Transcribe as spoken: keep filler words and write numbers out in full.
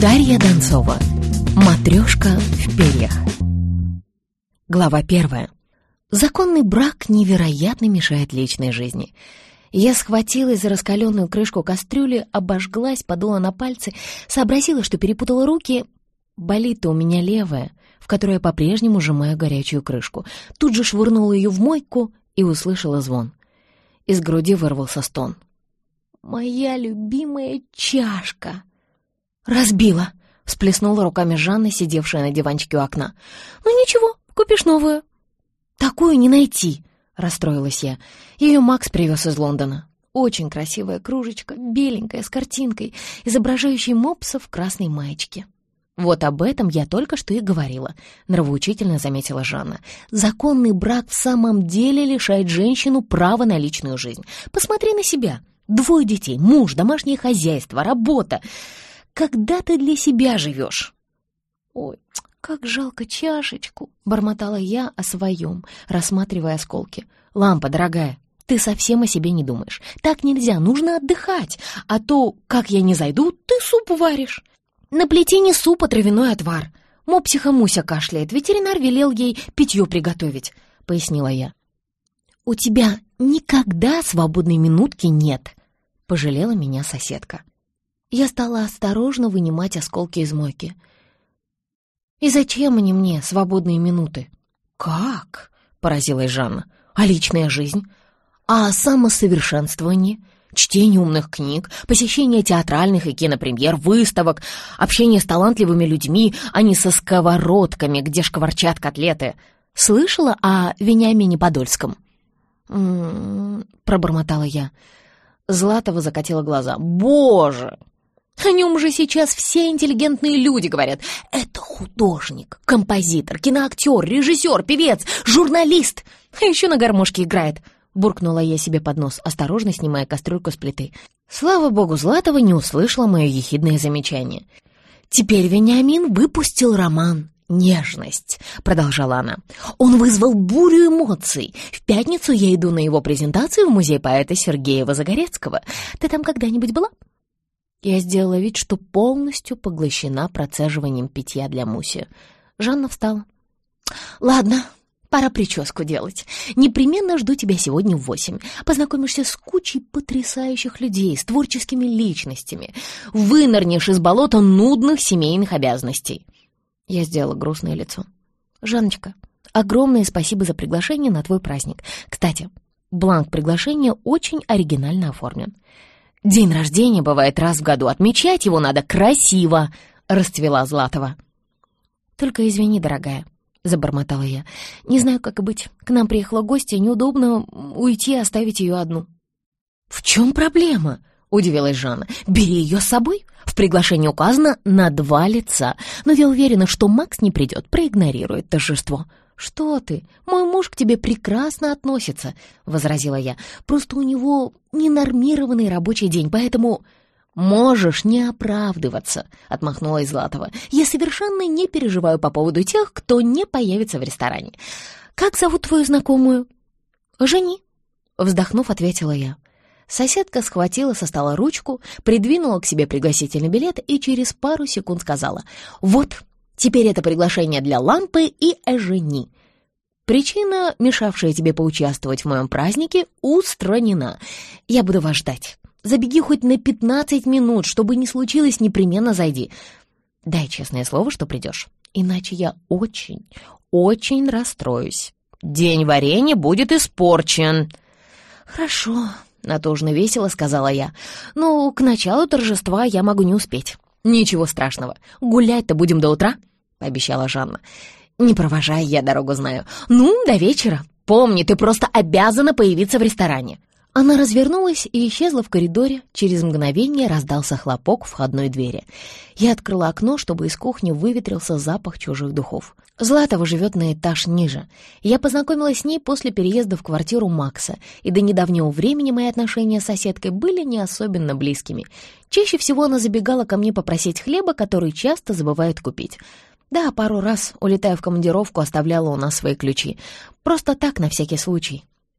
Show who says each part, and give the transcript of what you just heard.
Speaker 1: Дарья Донцова. Матрешка в перьях. Глава первая. Законный брак невероятно мешает личной жизни. Я схватилась за раскаленную крышку кастрюли, обожглась, подула на пальцы, сообразила, что перепутала руки. Болит-то у меня левая, в которой я по-прежнему сжимаю горячую крышку. Тут же швырнула ее в мойку и услышала звон. Из груди вырвался стон. «Моя любимая чашка!» «Разбила!» — всплеснула руками Жанна, сидевшая на диванчике у окна. «Ну ничего, купишь новую». «Такую не найти!» — расстроилась я. Ее Макс привез из Лондона. Очень красивая кружечка, беленькая, с картинкой, изображающей мопса в красной маечке. «Вот об этом я только что и говорила», — нравоучительно заметила Жанна. «Законный брак в самом деле лишает женщину права на личную жизнь. Посмотри на себя. Двое детей, муж, домашнее хозяйство, работа. Когда ты для себя живешь?» «Ой, как жалко чашечку», — бормотала я о своем, рассматривая осколки. «Лампа, дорогая, ты совсем о себе не думаешь. Так нельзя, нужно отдыхать, а то, как я не зайду, ты суп варишь. На плите не суп, а травяной отвар. Мопсиха Муся кашляет, ветеринар велел ей питье приготовить», — пояснила я. «У тебя никогда свободной минутки нет», — пожалела меня соседка. Я стала осторожно вынимать осколки из мойки. «И зачем они мне, свободные минуты?» «Как?» — поразилась Жанна. «А личная жизнь? А самосовершенствование? Чтение умных книг, посещение театральных и кинопремьер, выставок, общение с талантливыми людьми, а не со сковородками, где шкварчат котлеты. Слышала о Вениамине Подольском?» «М-м-м», пробормотала я. Златова закатила глаза. «Боже! О нем же сейчас все интеллигентные люди говорят. Это художник, композитор, киноактер, режиссер, певец, журналист. А еще на гармошке играет», — буркнула я себе под нос, осторожно снимая кастрюльку с плиты. Слава богу, Златова не услышала мое ехидное замечание. «Теперь Вениамин выпустил роман «Нежность», — продолжала она. «Он вызвал бурю эмоций. В пятницу я иду на его презентацию в музей поэта Сергеева-Загорецкого. Ты там когда-нибудь была?» Я сделала вид, что полностью поглощена процеживанием питья для Муси. Жанна встала. «Ладно, пора прическу делать. Непременно жду тебя сегодня в восемь. Познакомишься с кучей потрясающих людей, с творческими личностями. Вынырнешь из болота нудных семейных обязанностей». Я сделала грустное лицо. «Жанночка, огромное спасибо за приглашение на твой праздник. Кстати, бланк приглашения очень оригинально оформлен. День рождения бывает раз в году, отмечать его надо красиво», — расцвела Златова. «Только извини, дорогая», — забормотала я. «Не знаю, как и быть. К нам приехала гостья, неудобно уйти и оставить ее одну». «В чем проблема?» — удивилась Жанна. «Бери ее с собой. В приглашении указано на два лица. Но я уверена, что Макс не придет, проигнорирует торжество». «Что ты? Мой муж к тебе прекрасно относится», — возразила я. «Просто у него ненормированный рабочий день, поэтому...» «Можешь не оправдываться», — отмахнулась Златова. «Я совершенно не переживаю по поводу тех, кто не появится в ресторане. Как зовут твою знакомую?» «Жени», — вздохнув, ответила я. Соседка схватила со стола ручку, придвинула к себе пригласительный билет и через пару секунд сказала: «Вот, теперь это приглашение для Лампы и Эжени. Причина, мешавшая тебе поучаствовать в моем празднике, устранена. Я буду вас ждать. Забеги хоть на пятнадцать минут, чтобы не случилось, непременно зайди. Дай честное слово, что придешь, иначе я очень, очень расстроюсь. День варенья будет испорчен». «Хорошо», — натужно весело сказала я. «Ну, к началу торжества я могу не успеть». «Ничего страшного. Гулять-то будем до утра», — пообещала Жанна. «Не провожай, я дорогу знаю. Ну, до вечера. Помни, ты просто обязана появиться в ресторане». Она развернулась и исчезла в коридоре. Через мгновение раздался хлопок входной двери. Я открыла окно, чтобы из кухни выветрился запах чужих духов. Златова живет на этаж ниже. Я познакомилась с ней после переезда в квартиру Макса, и до недавнего времени мои отношения с соседкой были не особенно близкими. Чаще всего она забегала ко мне попросить хлеба, который часто забывает купить. Да, пару раз, улетая в командировку, оставляла у нас свои ключи. Просто так, на всякий случай.